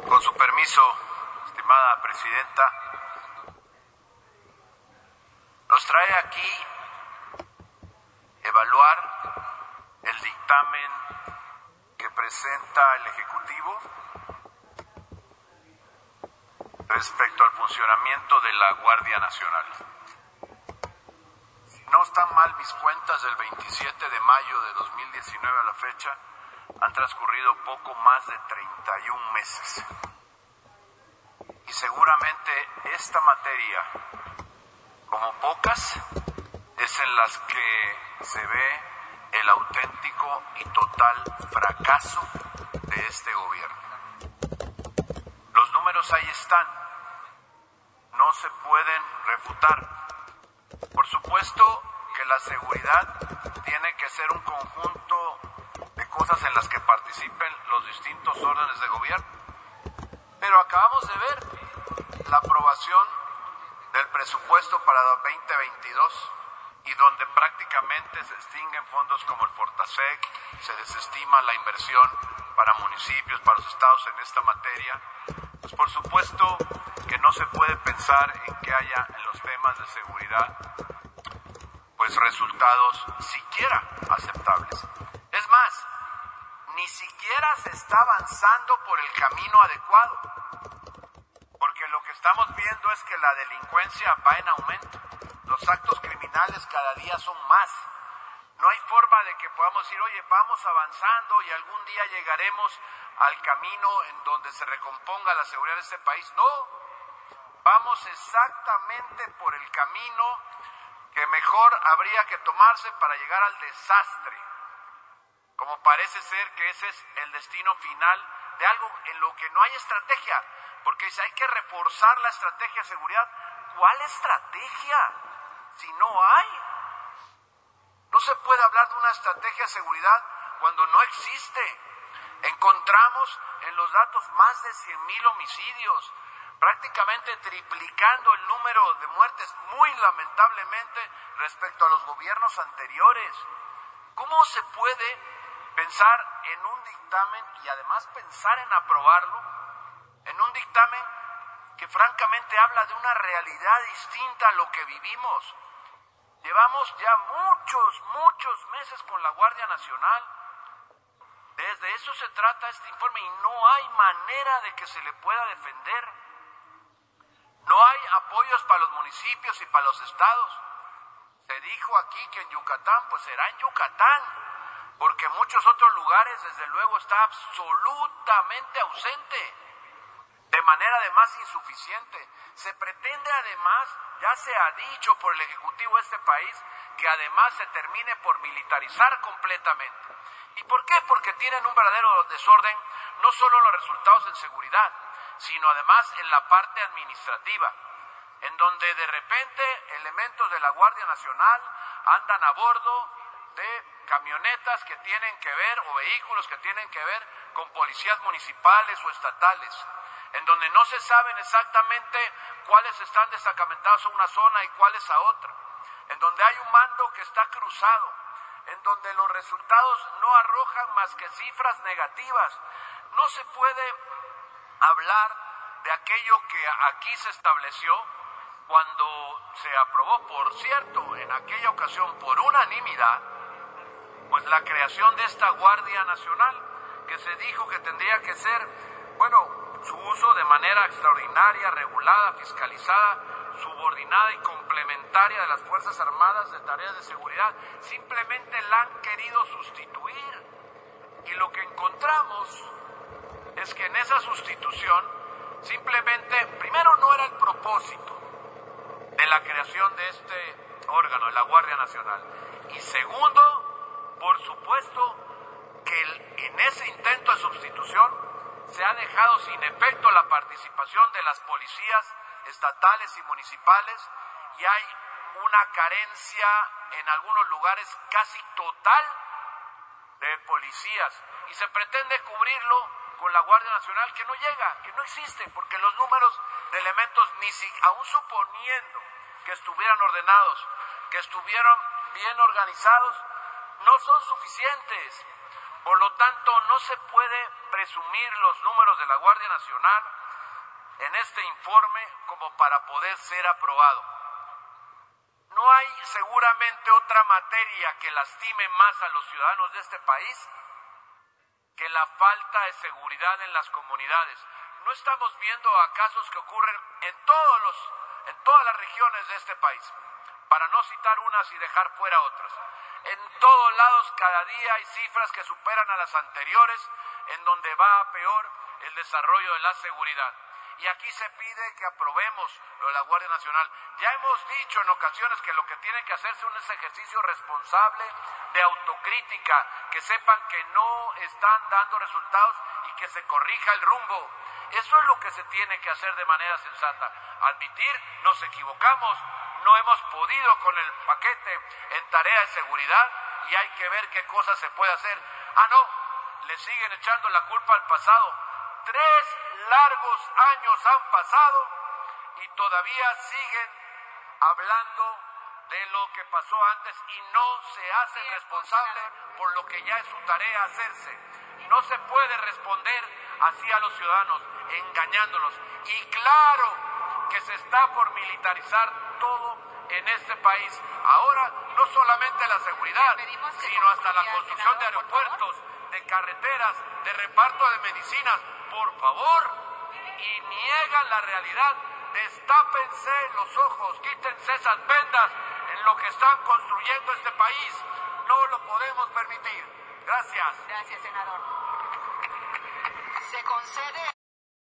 Con su permiso, estimada presidenta, nos trae aquí evaluar el dictamen que presenta el Ejecutivo respecto al funcionamiento de la Guardia Nacional. Si no están mal mis cuentas, del 27 de mayo de 2019 a la fecha, han transcurrido poco más de 31 meses. Y seguramente esta materia, como pocas, es en las que se ve el auténtico y total fracaso de este gobierno. Los números ahí están, no se pueden refutar. Por supuesto que la seguridad tiene que ser un conjunto de cosas en las que participen los distintos órdenes de gobierno. Pero acabamos de ver la aprobación del presupuesto para 2022 y donde prácticamente se extinguen fondos como el Fortasec, se desestima la inversión para municipios, para los estados en esta materia. Pues por supuesto que no se puede pensar en que haya en los temas de seguridad pues resultados siquiera aceptables. Es más, ni siquiera se está avanzando por el camino adecuado, porque lo que estamos viendo es que la delincuencia va en aumento, los actos criminales cada día son más. No hay forma de que podamos decir, oye, vamos avanzando y algún día llegaremos al camino en donde se recomponga la seguridad de este país. No, vamos exactamente por el camino que mejor habría que tomarse para llegar al desastre, como parece ser que ese es el destino final de algo en lo que no hay estrategia, porque si hay que reforzar la estrategia de seguridad, ¿cuál estrategia? Si no hay. No se puede hablar de una estrategia de seguridad cuando no existe. Encontramos en los datos más de 100,000 homicidios, prácticamente triplicando el número de muertes, muy lamentablemente, respecto a los gobiernos anteriores. ¿Cómo se puede pensar en un dictamen y además pensar en aprobarlo, en un dictamen que francamente habla de una realidad distinta a lo que vivimos? Llevamos ya muchos meses con la Guardia Nacional. Desde eso se trata este informe y no hay manera de que se le pueda defender. No hay apoyos para los municipios y para los estados. Se dijo aquí que en Yucatán, pues será en Yucatán, porque en muchos otros lugares desde luego está absolutamente ausente, de manera además insuficiente. Se pretende además, ya se ha dicho por el Ejecutivo de este país, que además se termine por militarizar completamente. ¿Y por qué? Porque tienen un verdadero desorden, no solo en los resultados en seguridad, sino además en la parte administrativa, en donde de repente elementos de la Guardia Nacional andan a bordo de camionetas que tienen que ver, o vehículos que tienen que ver con policías municipales o estatales, en donde no se saben exactamente cuáles están destacamentados a una zona y cuáles a otra, en donde hay un mando que está cruzado, en donde los resultados no arrojan más que cifras negativas. No se puede hablar de aquello que aquí se estableció cuando se aprobó, por cierto, en aquella ocasión por unanimidad, pues la creación de esta Guardia Nacional, que se dijo que tendría que ser, su uso de manera extraordinaria, regulada, fiscalizada, subordinada y complementaria de las Fuerzas Armadas de tareas de seguridad. Simplemente la han querido sustituir. Y lo que encontramos es que en esa sustitución, simplemente, primero no era el propósito de la creación de este órgano, de la Guardia Nacional. Y segundo, por supuesto, que en ese intento de sustitución se ha dejado sin efecto la participación de las policías estatales y municipales y hay una carencia en algunos lugares casi total de policías y se pretende cubrirlo con la Guardia Nacional que no llega, que no existe, porque los números de elementos, aún suponiendo que estuvieran ordenados, que estuvieran bien organizados, no son suficientes. Por lo tanto, no se puede presumir los números de la Guardia Nacional en este informe como para poder ser aprobado. No hay seguramente otra materia que lastime más a los ciudadanos de este país que la falta de seguridad en las comunidades. No estamos viendo a casos que ocurren en todas las regiones de este país, para no citar unas y dejar fuera otras. En todos lados cada día hay cifras que superan a las anteriores, en donde va a peor el desarrollo de la seguridad. Y aquí se pide que aprobemos lo de la Guardia Nacional. Ya hemos dicho en ocasiones que lo que tiene que hacerse es un ejercicio responsable de autocrítica, que sepan que no están dando resultados y que se corrija el rumbo. Eso es lo que se tiene que hacer de manera sensata. Admitir, nos equivocamos, no hemos podido con el paquete en tarea de seguridad y hay que ver qué cosas se puede hacer. No, le siguen echando la culpa al pasado. 3 largos años han pasado y todavía siguen hablando de lo que pasó antes y no se hacen responsables por lo que ya es su tarea hacerse. No se puede responder así a los ciudadanos, engañándolos. Y claro que se está por militarizar todo en este país. Ahora no solamente la seguridad, sino hasta la construcción de aeropuertos, de carreteras, de reparto de medicinas. Por favor, y niegan la realidad. Destápense los ojos, quítense esas vendas en lo que están construyendo este país. No lo podemos permitir. Gracias. Gracias, senador. Se concede.